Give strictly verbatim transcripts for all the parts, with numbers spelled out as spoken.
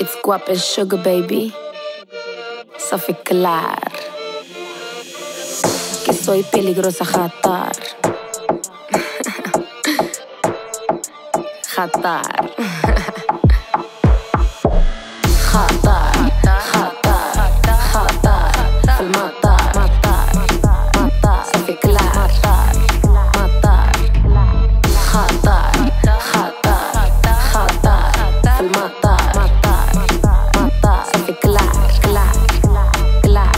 It's guap and sugar baby. Safi clar que soy peligrosa jatar. Jatar. Jatar. Jatar. Jatar. في المطار. مطار. مطار. صافي كلار. مطار. مطار. خطر. خطر. خطر. في المطار. مطار. مطار. صافي كلار. كلار. كلار.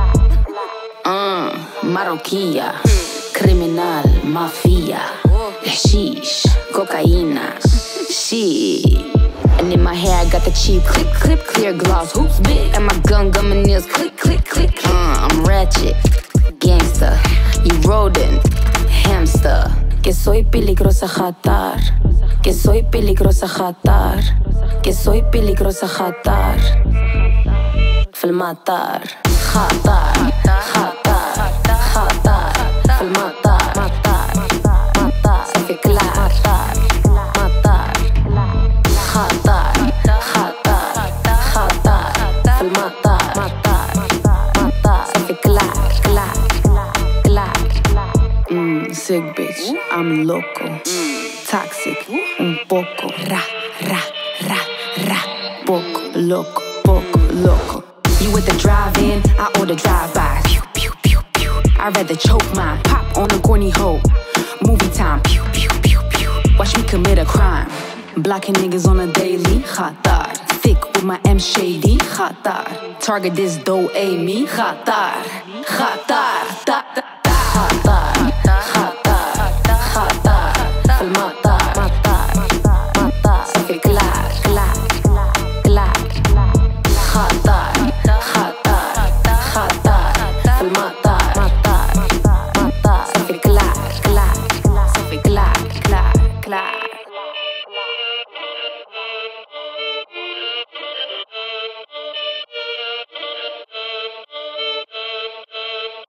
ماروكية. كريمينال. مافيا. الحشيش. كوكايينا. Shit. And in my hair I got the cheap clip, clip, clear gloss, hoops big. And my gun gun my nails click, click, click. Uh, I'm ratchet, gangster, you rodent, hamster. Que soy peligrosa jatar. Que soy peligrosa jatar. Que soy peligrosa jatar. في المطار. خطر. خطر. خطر. في المطار. مطار. مطار. صافي كلار. مطار. مطار. خطر. خطر. خطر. في المطار. مطار. مطار. صافي كلار. كلار. كلار. Mmm, sick bitch, I'm loco. Toxic, un poco. Ra, ra, ra, ra. Poco, loco, poco, loco. You with the drive-in, I order drive-by. Pew, pew, pew, pew. I'd rather choke mine, pop on a corny hoe. Movie time, pew, pew, pew, pew. Watch me commit a crime. Blocking niggas on a daily, khatar. Thick with my M shady, khatar. Target this dough, A me, khatar. Khatar, ta, ta.